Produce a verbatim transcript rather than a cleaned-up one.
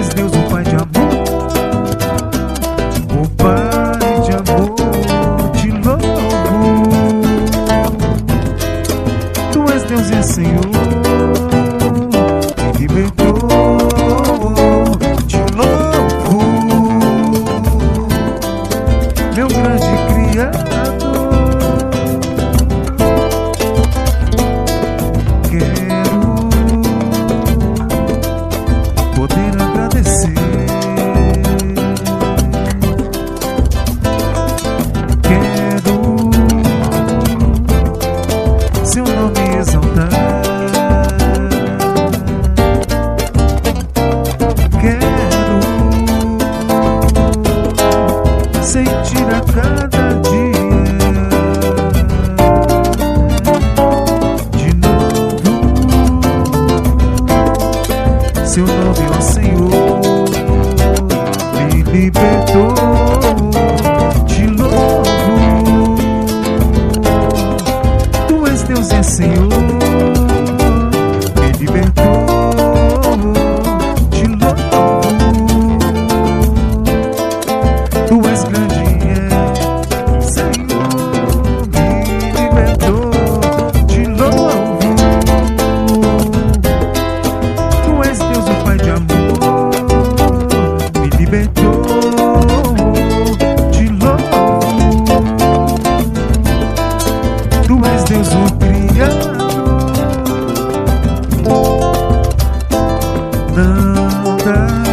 és Deus, o Pai de amor, o Pai de amor, te louvo. Tu és Deus e Senhor, me libertou, te louvo, meu grande Criador. Quero poder agradecer, quero seu nome exaltar, quero sentir a cada dia de novo seu nome, ó Senhor, me libertou, te louvo. Tu és Deus e Senhor, me libertou, te louvo. Tu és grande, é, Senhor, me libertou, te louvo. Tu és Deus, o Pai de amor, me libertou, te louvo. Tu és Deus, o Criador. Não dá